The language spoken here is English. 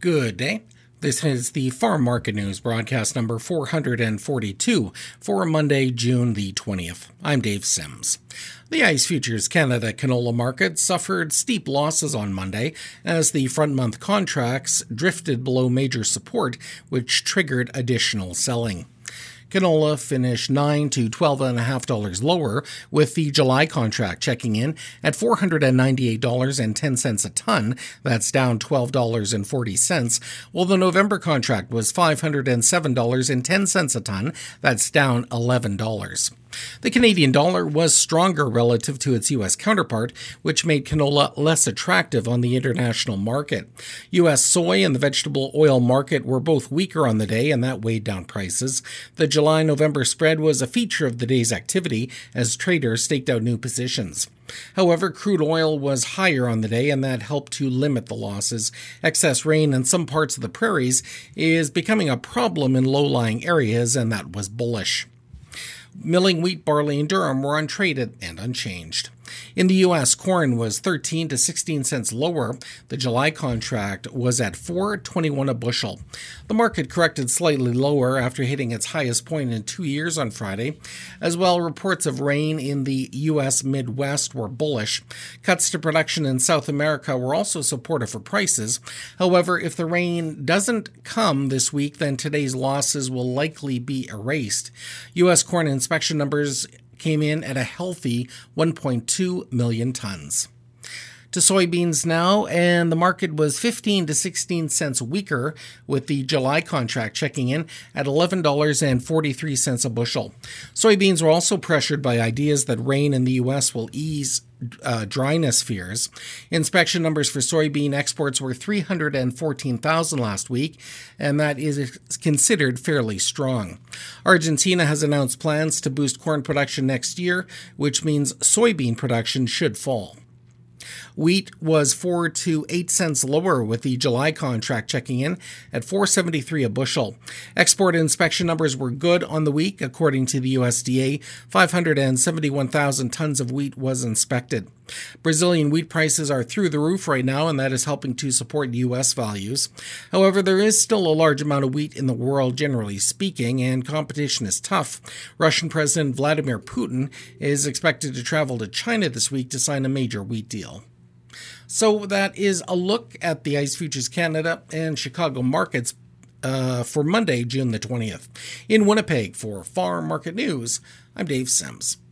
Good day. This is the Farm Market News broadcast number 442 for Monday, June the 20th. I'm Dave Sims. The ICE Futures Canada canola market suffered steep losses on Monday as the front-month contracts drifted below major support, which triggered additional selling. Canola finished $9 to $12.50 lower, with the July contract checking in at $498.10 a ton. That's down $12.40, while the November contract was $507.10 a ton. That's down $11. The Canadian dollar was stronger relative to its U.S. counterpart, which made canola less attractive on the international market. U.S. soy and the vegetable oil market were both weaker on the day, and that weighed down prices. The July-November spread was a feature of the day's activity as traders staked out new positions. However, crude oil was higher on the day, and that helped to limit the losses. Excess rain in some parts of the prairies is becoming a problem in low-lying areas, and that was bullish. Milling wheat, barley, and durum were untraded and unchanged. In the U.S., corn was 13 to 16 cents lower. The July contract was at $4.21 a bushel. The market corrected slightly lower after hitting its highest point in 2 years on Friday. As well, reports of rain in the U.S. Midwest were bullish. Cuts to production in South America were also supportive for prices. However, if the rain doesn't come this week, then today's losses will likely be erased. U.S. corn inspection numbers came in at a healthy 1.2 million tons. To soybeans now, and the market was 15 to 16 cents weaker, with the July contract checking in at $11.43 a bushel. Soybeans were also pressured by ideas that rain in the U.S. will ease dryness fears. Inspection numbers for soybean exports were 314,000 last week, and that is considered fairly strong. Argentina has announced plans to boost corn production next year, which means soybean production should fall. Wheat was 4 to 8 cents lower, with the July contract checking in at $4.73 a bushel. Export inspection numbers were good on the week. According to the USDA, 571,000 tons of wheat was inspected. Brazilian wheat prices are through the roof right now, and that is helping to support U.S. values. However, there is still a large amount of wheat in the world, generally speaking, and competition is tough. Russian President Vladimir Putin is expected to travel to China this week to sign a major wheat deal. So that is a look at the ICE Futures Canada and Chicago markets for Monday, June the 20th. In Winnipeg for Farm Market News, I'm Dave Sims.